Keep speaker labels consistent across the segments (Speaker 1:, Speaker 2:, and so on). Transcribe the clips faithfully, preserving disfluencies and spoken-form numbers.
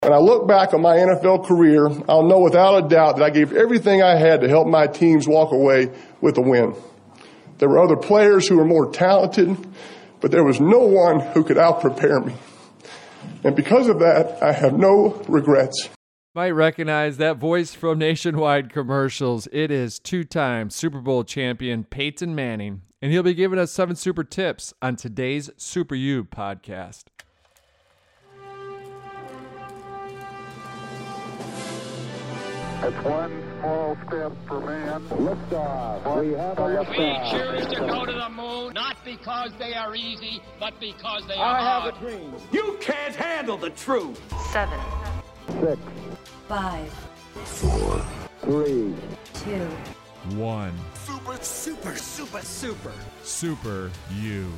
Speaker 1: When I look back on my N F L career, I'll know without a doubt that I gave everything I had to help my teams walk away with a win. There were other players who were more talented, but there was no one who could out-prepare me. And because of that, I have no regrets.
Speaker 2: Might recognize that voice from Nationwide commercials. It is two-time Super Bowl champion Peyton Manning, and he'll be giving us seven super tips on today's Super U podcast.
Speaker 3: It's one small step for man.
Speaker 4: Liftoff. We have a liftoff.
Speaker 5: We choose to go to the moon, not because they are easy, but because they are
Speaker 4: I
Speaker 5: hard.
Speaker 4: have a dream.
Speaker 6: You can't handle the truth.
Speaker 7: Seven.
Speaker 4: Six.
Speaker 7: Five.
Speaker 4: Four. Three.
Speaker 7: Two.
Speaker 2: One.
Speaker 6: Super, super, super, super.
Speaker 2: Super U.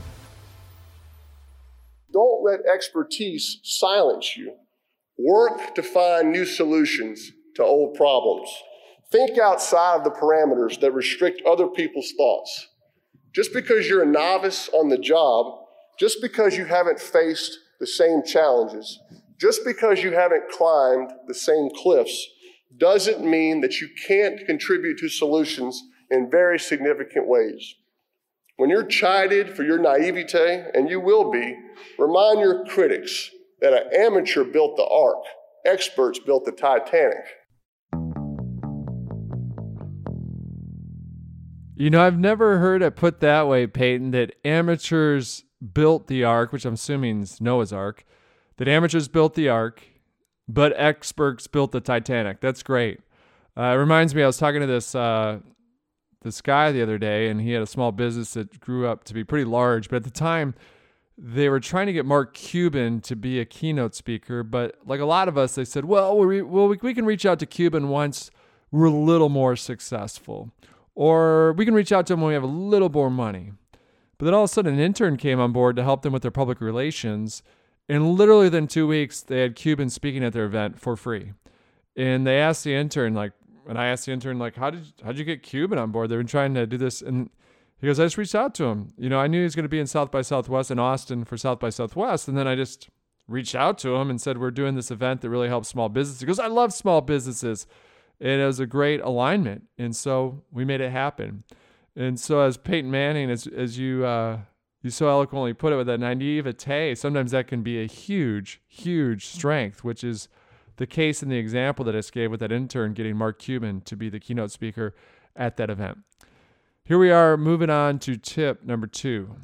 Speaker 1: Don't let expertise silence you. Work to find new solutions to old problems. Think outside of the parameters that restrict other people's thoughts. Just because you're a novice on the job, just because you haven't faced the same challenges, just because you haven't climbed the same cliffs, doesn't mean that you can't contribute to solutions in very significant ways. When you're chided for your naivete, and you will be, remind your critics that an amateur built the Ark, experts built the Titanic.
Speaker 2: You know, I've never heard it put that way, Peyton, that amateurs built the Ark, which I'm assuming is Noah's Ark, that amateurs built the Ark, but experts built the Titanic. That's great. Uh, it reminds me, I was talking to this uh, this guy the other day, and he had a small business that grew up to be pretty large, but at the time, they were trying to get Mark Cuban to be a keynote speaker, but like a lot of us, they said, well, we, well, we, we can reach out to Cuban once we're a little more successful. Or we can reach out to them when we have a little more money. But then all of a sudden an intern came on board to help them with their public relations. And literally within two weeks, they had Cuban speaking at their event for free. And they asked the intern, like, and I asked the intern, like, how did how'd you get Cuban on board? They've been trying to do this. And he goes, I just reached out to him. You know, I knew he was going to be in South by Southwest in Austin for South by Southwest. And then I just reached out to him and said, we're doing this event that really helps small businesses. He goes, I love small businesses. And it was a great alignment. And so we made it happen. And so as Peyton Manning, as as you uh, you so eloquently put it with that naivete, sometimes that can be a huge, huge strength, which is the case in the example that I just gave with that intern getting Mark Cuban to be the keynote speaker at that event. Here we are moving on to tip number two.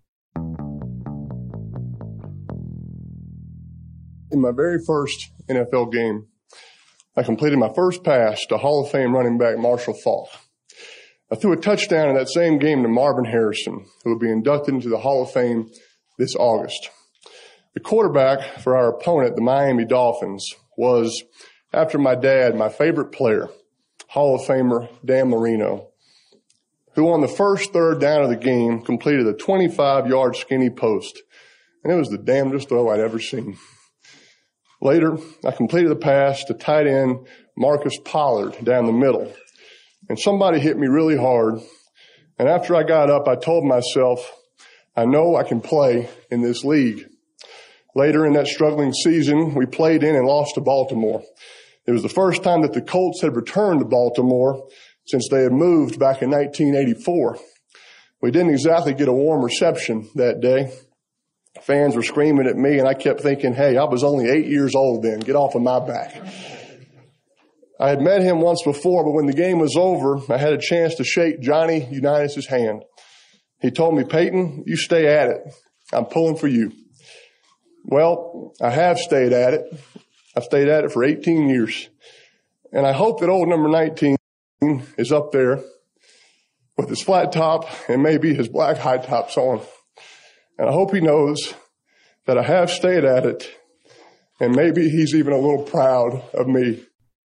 Speaker 1: In my very first N F L game, I completed my first pass to Hall of Fame running back Marshall Faulk. I threw a touchdown in that same game to Marvin Harrison, who will be inducted into the Hall of Fame this August. The quarterback for our opponent, the Miami Dolphins, was, after my dad, my favorite player, Hall of Famer Dan Marino, who on the first third down of the game completed a twenty-five-yard skinny post, and it was the damnedest throw I'd ever seen. Later, I completed the pass to tight end Marcus Pollard down the middle, and somebody hit me really hard. And after I got up, I told myself, I know I can play in this league. Later in that struggling season, we played in and lost to Baltimore. It was the first time that the Colts had returned to Baltimore since they had moved back in nineteen eighty-four. We didn't exactly get a warm reception that day. Fans were screaming at me, and I kept thinking, hey, I was only eight years old then. Get off of my back. I had met him once before, but when the game was over, I had a chance to shake Johnny Unitas' hand. He told me, Peyton, you stay at it. I'm pulling for you. Well, I have stayed at it. I've stayed at it for eighteen years. And I hope that old number nineteen is up there with his flat top and maybe his black high tops on. And I hope he knows that I have stayed at it, and maybe he's even a little proud of me.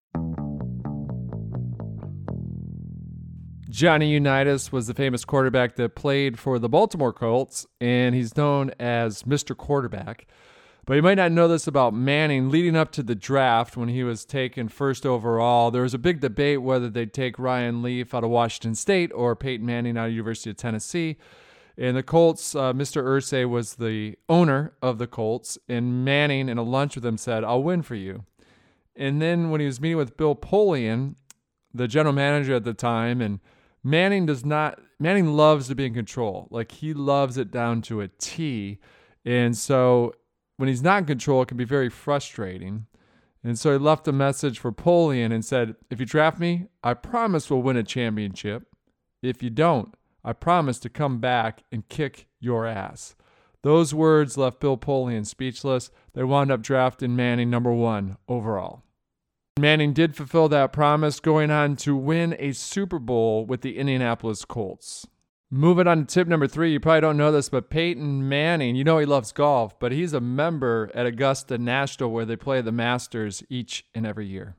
Speaker 2: Johnny Unitas was the famous quarterback that played for the Baltimore Colts, and he's known as Mister Quarterback. But you might not know this about Manning. Leading up to the draft, when he was taken first overall, there was a big debate whether they'd take Ryan Leaf out of Washington State or Peyton Manning out of University of Tennessee. And the Colts, uh, Mister Irsay was the owner of the Colts, and Manning, in a lunch with him, said, "I'll win for you." And then when he was meeting with Bill Polian, the general manager at the time, and Manning does not, Manning loves to be in control. Like, he loves it down to a T. And so when he's not in control, it can be very frustrating. And so he left a message for Polian and said, "If you draft me, I promise we'll win a championship. If you don't, I promise to come back and kick your ass." Those words left Bill Polian speechless. They wound up drafting Manning number one overall. Manning did fulfill that promise, going on to win a Super Bowl with the Indianapolis Colts. Moving on to tip number three, you probably don't know this, but Peyton Manning, you know he loves golf, but he's a member at Augusta National where they play the Masters each and every year.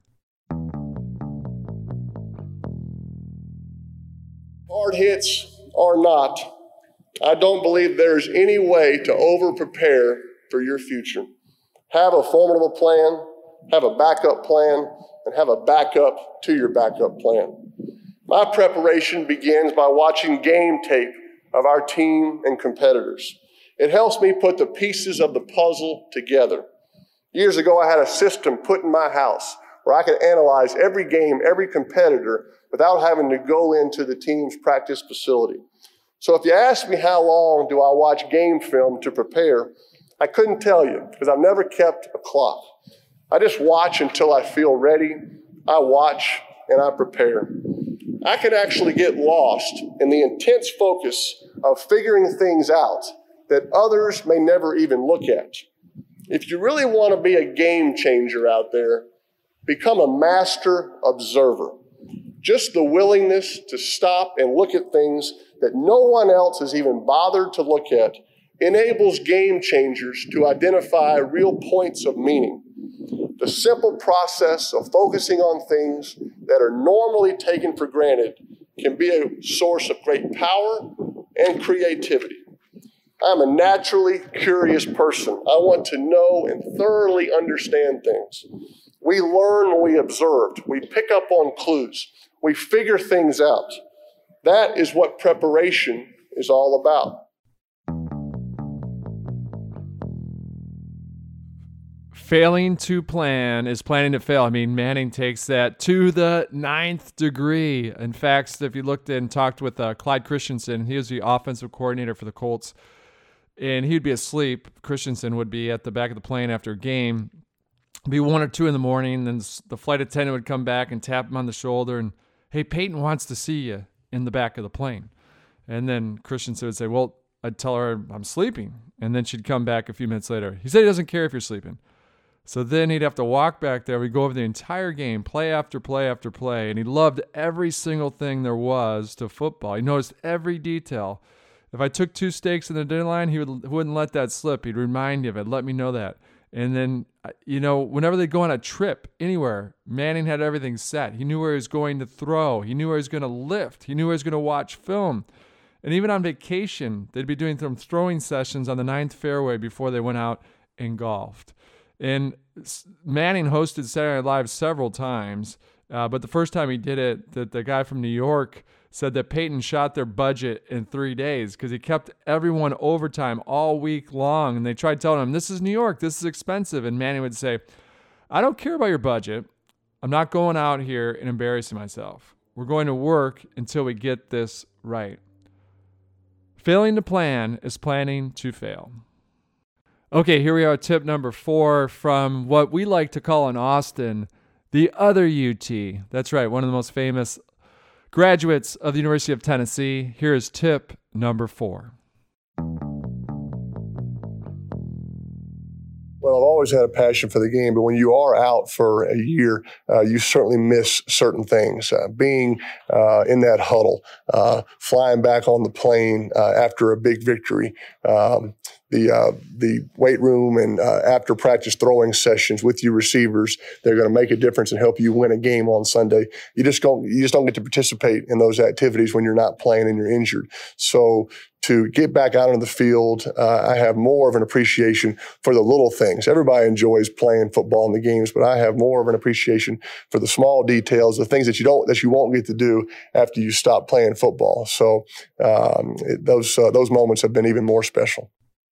Speaker 1: Hard hits or not, I don't believe there's any way to over-prepare for your future. Have a formidable plan, have a backup plan, and have a backup to your backup plan. My preparation begins by watching game tape of our team and competitors. It helps me put the pieces of the puzzle together. Years ago, I had a system put in my house where I could analyze every game, every competitor, without having to go into the team's practice facility. So if you ask me how long do I watch game film to prepare, I couldn't tell you because I've never kept a clock. I just watch until I feel ready. I watch and I prepare. I can actually get lost in the intense focus of figuring things out that others may never even look at. If you really want to be a game changer out there, become a master observer. Just the willingness to stop and look at things that no one else has even bothered to look at enables game changers to identify real points of meaning. The simple process of focusing on things that are normally taken for granted can be a source of great power and creativity. I'm a naturally curious person. I want to know and thoroughly understand things. We learn when we observe. We pick up on clues. We figure things out. That is what preparation is all about.
Speaker 2: Failing to plan is planning to fail. I mean, Manning takes that to the ninth degree. In fact, if you looked and talked with uh, Clyde Christensen, he was the offensive coordinator for the Colts, and he'd be asleep. Christensen would be at the back of the plane after a game. It'd be one or two in the morning, then the flight attendant would come back and tap him on the shoulder and, "Hey, Peyton wants to see you in the back of the plane." And then Christensen would say, "Well," I'd tell her I'm sleeping. And then she'd come back a few minutes later. He said he doesn't care if you're sleeping. So then he'd have to walk back there. We'd go over the entire game, play after play after play, and he loved every single thing there was to football. He noticed every detail. If I took two steaks in the dinner line, he would, wouldn't let that slip. He'd remind me of it, let me know that. And then, you know, whenever they'd go on a trip anywhere, Manning had everything set. He knew where he was going to throw. He knew where he was going to lift. He knew where he was going to watch film. And even on vacation, they'd be doing some throwing sessions on the ninth fairway before they went out and golfed. And Manning hosted Saturday Night Live several times, uh, but the first time he did it, the, the guy from New York said that Peyton shot their budget in three days because he kept everyone overtime all week long, and they tried telling him, "This is New York, this is expensive," and Manning would say, "I don't care about your budget. I'm not going out here and embarrassing myself. We're going to work until we get this right." Failing to plan is planning to fail. Okay, here we are, tip number four from what we like to call in Austin, the other U T. That's right, one of the most famous graduates of the University of Tennessee. Here is tip number four.
Speaker 1: Well, I've always had a passion for the game, but when you are out for a year, uh, you certainly miss certain things. Uh, being uh, in that huddle, uh, flying back on the plane uh, after a big victory, um, the uh, the weight room and uh, after practice throwing sessions with your receivers, they're going to make a difference and help you win a game on Sunday. You just don't you just don't get to participate in those activities when you're not playing and you're injured. So to get back out on the field, uh, I have more of an appreciation for the little things. Everybody enjoys playing football in the games, but I have more of an appreciation for the small details, the things that you don't, that you won't get to do after you stop playing football. So um, it, those uh, those moments have been even more special.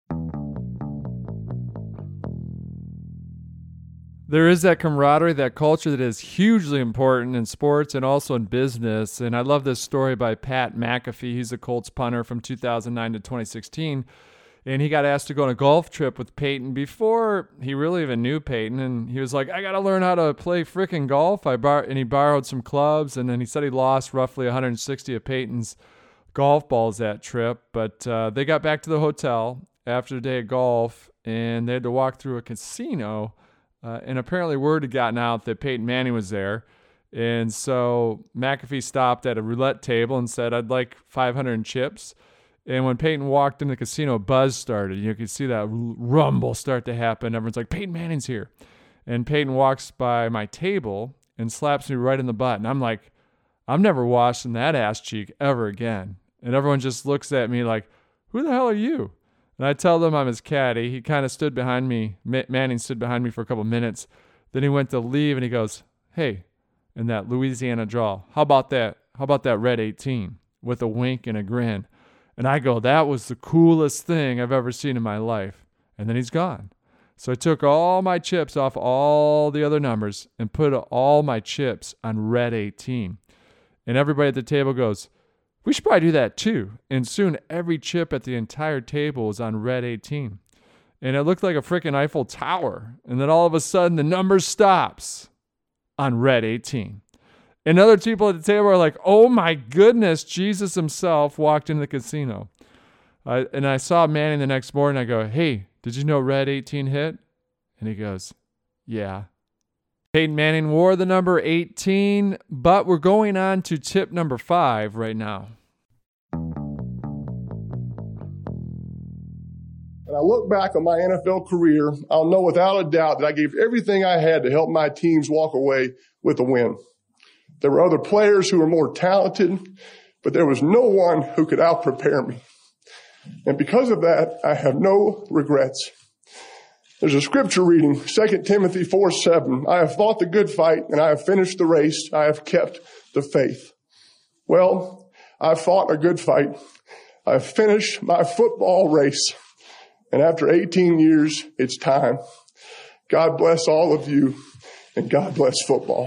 Speaker 2: There is that camaraderie, that culture that is hugely important in sports and also in business. And I love this story by Pat McAfee. He's a Colts punter from two thousand nine to twenty sixteen. And he got asked to go on a golf trip with Peyton before he really even knew Peyton. And he was like, I got to learn how to play freaking golf. I bar- And he borrowed some clubs. And then he said he lost roughly one hundred sixty of Peyton's golf balls that trip. But uh, they got back to the hotel after a day of golf, and they had to walk through a casino. Uh, and apparently word had gotten out that Peyton Manning was there. And so McAfee stopped at a roulette table and said, I'd like five hundred chips. And when Peyton walked in the casino, a buzz started. You could see that rumble start to happen. Everyone's like, Peyton Manning's here. And Peyton walks by my table and slaps me right in the butt. And I'm like, I'm never washing that ass cheek ever again. And everyone just looks at me like, who the hell are you? And I tell them I'm his caddy. He kind of stood behind me. Manning stood behind me for a couple minutes. Then he went to leave, and he goes, hey, in that Louisiana drawl, how about that? How about that red eighteen with a wink and a grin? And I go, that was the coolest thing I've ever seen in my life. And then he's gone. So I took all my chips off all the other numbers and put all my chips on red eighteen. And everybody at the table goes, we should probably do that too. And soon every chip at the entire table was on red eighteen. And it looked like a freaking Eiffel Tower. And then all of a sudden the number stops on red eighteen. And other people at the table are like, oh my goodness, Jesus himself walked into the casino. Uh, and I saw Manning the next morning. I go, hey, did you know red eighteen hit? And he goes, yeah. Peyton Manning wore the number eighteen, but we're going on to tip number five right now.
Speaker 1: When I look back on my N F L career, I'll know without a doubt that I gave everything I had to help my teams walk away with a win. There were other players who were more talented, but there was no one who could out-prepare me. And because of that, I have no regrets. There's a scripture reading, Second Timothy four seven. I have fought the good fight, and I have finished the race. I have kept the faith. Well, I've fought a good fight. I've finished my football race. And after eighteen years, it's time. God bless all of you, and God bless football.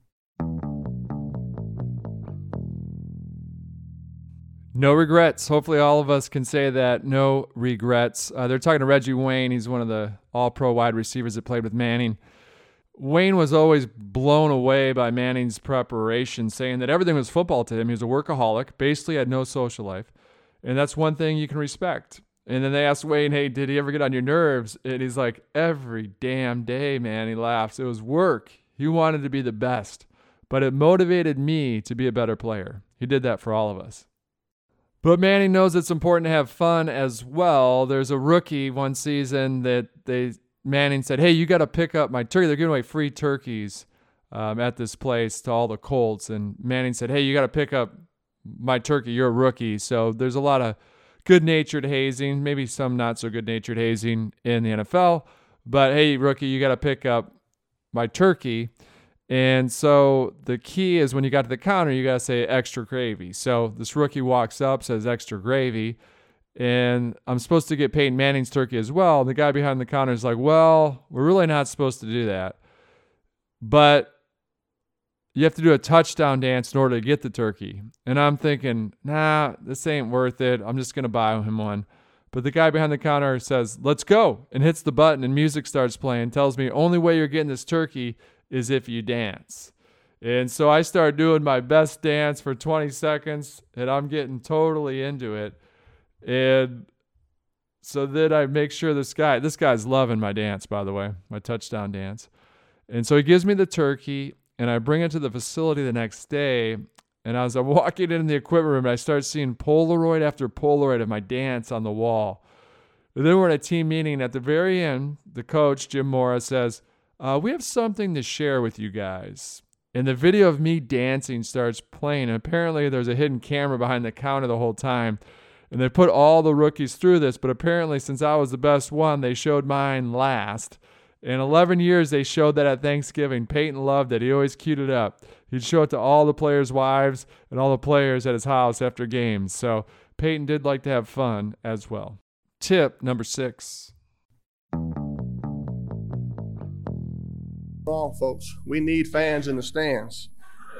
Speaker 2: No regrets. Hopefully all of us can say that. No regrets. Uh, they're talking to Reggie Wayne. He's one of the all-pro wide receivers that played with Manning. Wayne was always blown away by Manning's preparation, saying that everything was football to him. He was a workaholic, basically had no social life. And that's one thing you can respect. And then they asked Wayne, hey, did he ever get on your nerves? And he's like, every damn day, man. He laughs. It was work. He wanted to be the best. But it motivated me to be a better player. He did that for all of us. But Manning knows it's important to have fun as well. There's a rookie one season that they Manning said, hey, you got to pick up my turkey. They're giving away free turkeys um, at this place to all the Colts. And Manning said, hey, you got to pick up my turkey. You're a rookie. So there's a lot of good-natured hazing, maybe some not so good-natured hazing in the N F L. But, hey, rookie, you got to pick up my turkey. And so the key is when you got to the counter, you got to say extra gravy. So this rookie walks up, says extra gravy, and I'm supposed to get Peyton Manning's turkey as well. And the guy behind the counter is like, well, we're really not supposed to do that. But you have to do a touchdown dance in order to get the turkey. And I'm thinking, nah, this ain't worth it. I'm just going to buy him one. But the guy behind the counter says, let's go, and hits the button, and music starts playing, tells me only way you're getting this turkey is if you dance. And so I start doing my best dance for twenty seconds, and I'm getting totally into it. And so then I make sure this guy, this guy's loving my dance, by the way, my touchdown dance. And so he gives me the turkey, and I bring it to the facility the next day. And as I'm walking in the equipment room, I start seeing Polaroid after Polaroid of my dance on the wall. And then we're at a team meeting, and at the very end, the coach, Jim Mora, says, Uh, we have something to share with you guys. And the video of me dancing starts playing. And apparently there's a hidden camera behind the counter the whole time. And they put all the rookies through this, but apparently since I was the best one, they showed mine last. In eleven years, they showed that at Thanksgiving. Peyton loved it. He always queued it up. He'd show it to all the players' wives and all the players at his house after games. So Peyton did like to have fun as well. Tip number six.
Speaker 1: Wrong, folks. We need fans in the stands.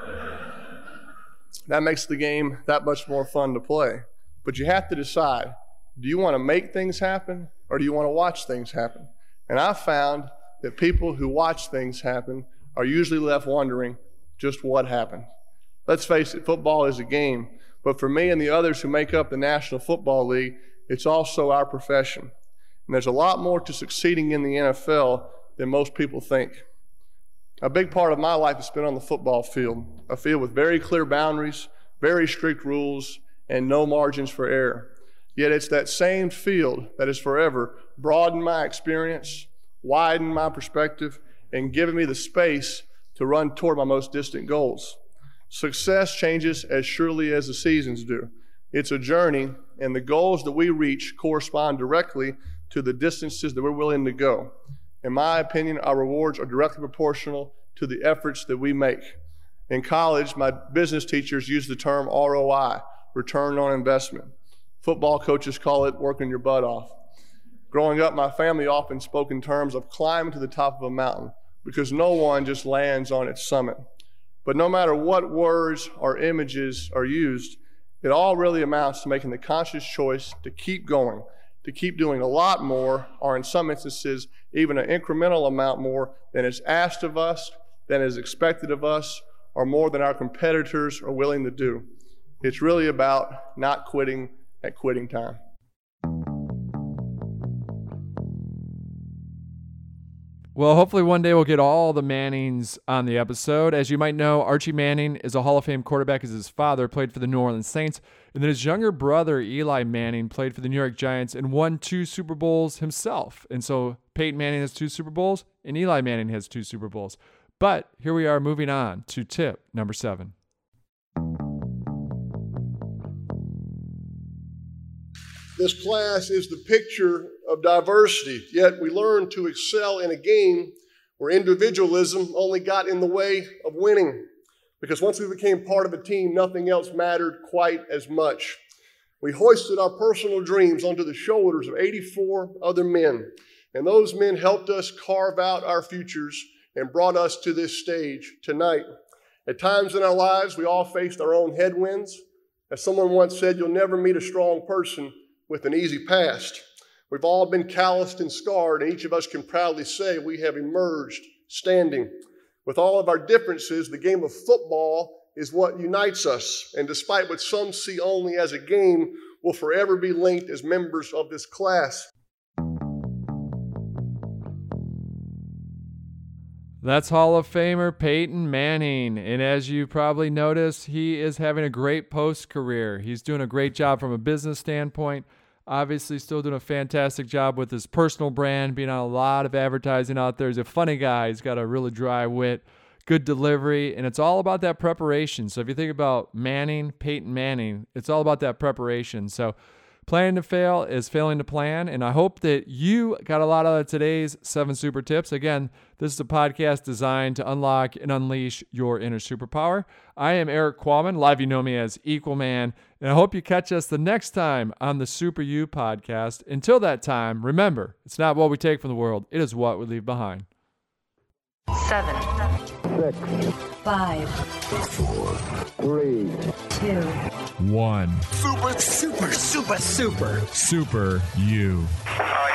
Speaker 1: That makes the game that much more fun to play. But you have to decide, do you want to make things happen or do you want to watch things happen? And I've found that people who watch things happen are usually left wondering just what happened. Let's face it, football is a game. But for me and the others who make up the National Football League, it's also our profession. And there's a lot more to succeeding in the N F L than most people think. A big part of my life has been on the football field, a field with very clear boundaries, very strict rules, and no margins for error. Yet it's that same field that has forever broadened my experience, widened my perspective, and given me the space to run toward my most distant goals. Success changes as surely as the seasons do. It's a journey, and the goals that we reach correspond directly to the distances that we're willing to go. In my opinion, our rewards are directly proportional to the efforts that we make. In college, my business teachers use the term R O I, return on investment. Football coaches call it working your butt off. Growing up, my family often spoke in terms of climbing to the top of a mountain because no one just lands on its summit. But no matter what words or images are used, it all really amounts to making the conscious choice to keep going, to keep doing a lot more, or in some instances, even an incremental amount more than is asked of us, than is expected of us, or more than our competitors are willing to do. It's really about not quitting at quitting time.
Speaker 2: Well, hopefully one day we'll get all the Mannings on the episode. As you might know, Archie Manning is a Hall of Fame quarterback as his father played for the New Orleans Saints. And then his younger brother, Eli Manning, played for the New York Giants and won two Super Bowls himself. And so Peyton Manning has two Super Bowls and Eli Manning has two Super Bowls. But here we are moving on to tip number seven.
Speaker 1: This class is the picture of diversity, yet we learn to excel in a game where individualism only got in the way of winning. Because once we became part of a team, nothing else mattered quite as much. We hoisted our personal dreams onto the shoulders of eighty-four other men, and those men helped us carve out our futures and brought us to this stage tonight. At times in our lives, we all faced our own headwinds. As someone once said, you'll never meet a strong person with an easy past. We've all been calloused and scarred, and each of us can proudly say we have emerged standing. With all of our differences, the game of football is what unites us, and despite what some see only as a game, will forever be linked as members of this class.
Speaker 2: That's Hall of Famer Peyton Manning, and as you probably noticed, he is having a great post-career. He's doing a great job from a business standpoint. Obviously still doing a fantastic job with his personal brand, being on a lot of advertising out there. He's a funny guy. He's got a really dry wit, good delivery, and it's all about that preparation. So if you think about Manning, Peyton Manning, it's all about that preparation. So planning to fail is failing to plan, and I hope that you got a lot out of today's seven super tips. Again, this is a podcast designed to unlock and unleash your inner superpower. I am Eric Qualman. A lot of you know me as Equal Man, and I hope you catch us the next time on the Super You podcast. Until that time, remember, it's not what we take from the world, it is what we leave behind.
Speaker 7: Seven.
Speaker 4: Six.
Speaker 7: Five.
Speaker 4: Four. Three.
Speaker 7: Two.
Speaker 6: One. Super, super, super, super.
Speaker 8: Super You.
Speaker 3: Uh,